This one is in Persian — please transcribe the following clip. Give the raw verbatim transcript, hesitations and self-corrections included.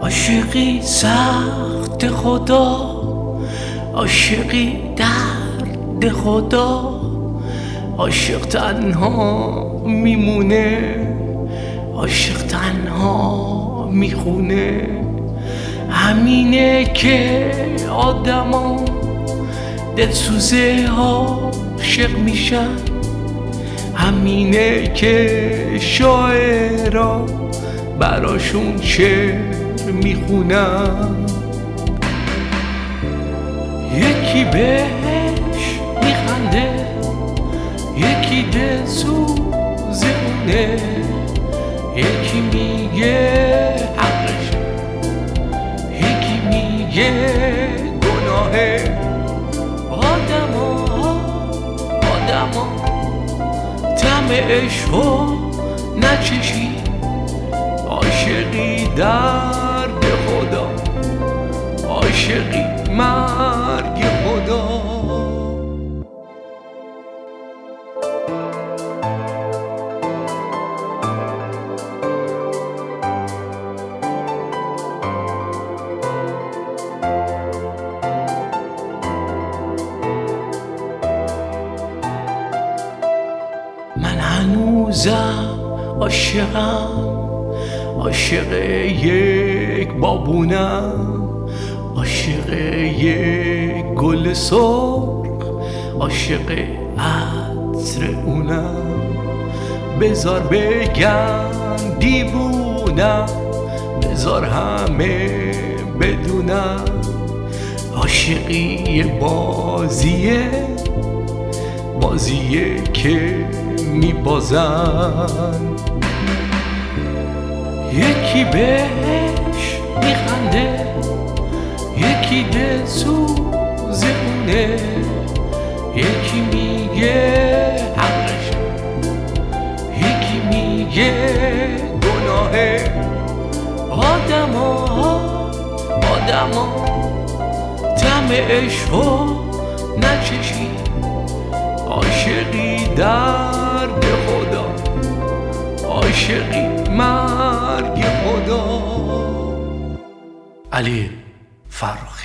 عاشقی سخت خدا، عاشقی درد خدا، عاشق تنها میمونه، عاشق تنها میخونه. همینه که آدما دلسوزه عاشق میشن، همینه که شاعرها براشون شعر میخونن. یکی بهش میخنده، یکی دلسوزه اونه، یکی میگه حقش، یکی میگه گناهه. آدما آدما طعم عشقو نچشی، عاشقی درد خدا، عاشقی مرگ خدا. من هنوزم عاشقم، عاشق یک بابونم، عاشق یک گل سرخ، عاشق عطر اونم. بذار بگم دیوونم، بذار همه بدونم، عاشقی بازیه، بازیه که میبازن. یکی بهش میخنده، یکی دلسوزه اونه، یکی میگه حقش، یکی میگه گناهه. آدما آدما طعم عشقو نچشی، عاشقی درد خدا، عاشقی مرگ خدا. علی فرخ.